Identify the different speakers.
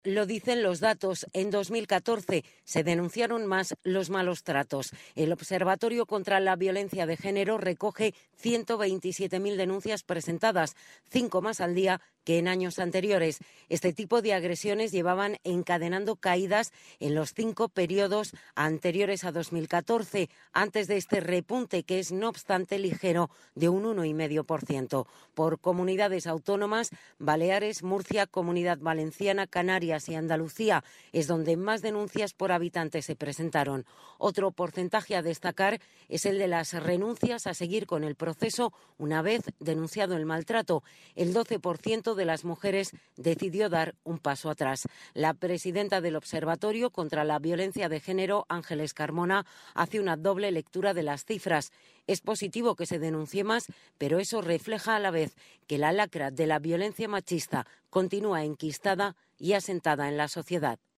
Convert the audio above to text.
Speaker 1: Lo dicen los datos. En 2014 se denunciaron más los malos tratos. El Observatorio contra la Violencia de Género recoge 127.000 denuncias presentadas, 5 más al día que en años anteriores. Este tipo de agresiones llevaban encadenando caídas en los 5 periodos anteriores a 2014, antes de este repunte que es, no obstante, ligero, de un 1,5%. Por comunidades autónomas, Baleares, Murcia, Comunidad Valenciana, Canarias y Andalucía es donde más denuncias por habitante se presentaron. Otro porcentaje a destacar es el de las renuncias a seguir con el proceso una vez denunciado el maltrato. El 12% de las mujeres decidió dar un paso atrás. La presidenta del Observatorio contra la Violencia de Género, Ángeles Carmona, hace una doble lectura de las cifras. Es positivo que se denuncie más, pero eso refleja a la vez que la lacra de la violencia machista continúa enquistada y asentada en la sociedad.